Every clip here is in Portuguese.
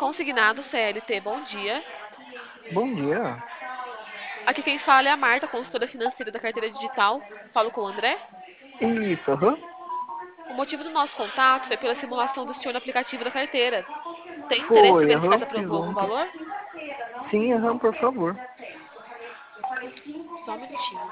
Consignado CLT, bom dia. Bom dia. Aqui quem fala é a Marta, consultora financeira da carteira digital. Falo com o André. Isso, aham. O motivo do nosso contato foi pela simulação do senhor no aplicativo da carteira. Tem interesse em Foi, verificar aham, se fiz aprovou algum ontem. valor? Sim, aham, por favor. Só um minutinho.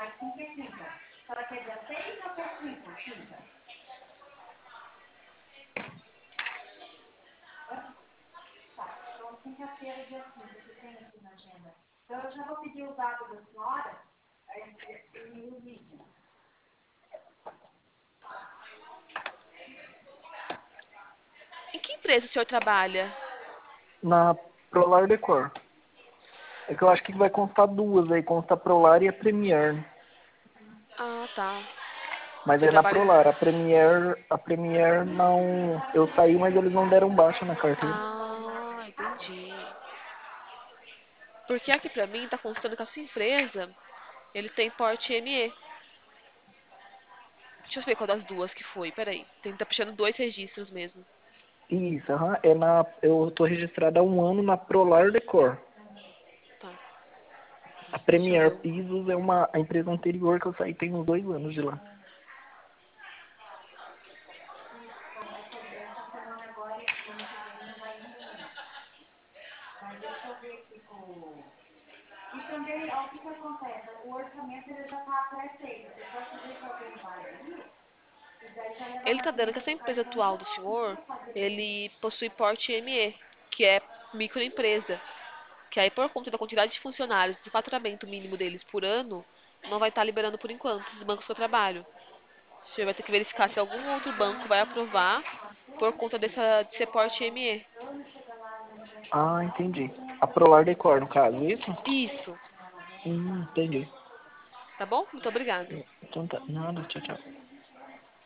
Em que empresa o senhor trabalha? Na Prolar Decor. É que eu acho que vai constar duas aí, consta a Prolar e a Premier. Ah, tá. O Mas senhor é na trabalha em... Prolar, a Premier não. Eu saí, mas eles não deram baixa na carteira. Ah, entendi. Porque aqui pra mim tá constando que a sua empresa, ele tem porte ME. Deixa eu ver qual das duas que foi. Peraí. Tá puxando dois registros mesmo. Isso, aham. Eu tô registrado há um ano na Prolar Decor. Tá. A Deixa eu ver. Premier Pisos é a empresa anterior que eu saí tem uns 2 anos de lá. Ele tá dando que essa empresa atual do senhor, ele possui porte ME, que é microempresa. Que aí, por conta da quantidade de funcionários, do faturamento mínimo deles por ano, não vai estar liberando por enquanto os bancos do trabalho. O senhor vai ter que verificar se algum outro banco vai aprovar por conta de ser porte ME. Ah, entendi. A Prolar Decor, no caso, isso? Isso, Entendi. tá bom? Muito obrigada. Então tá. Nada, tchau, tchau.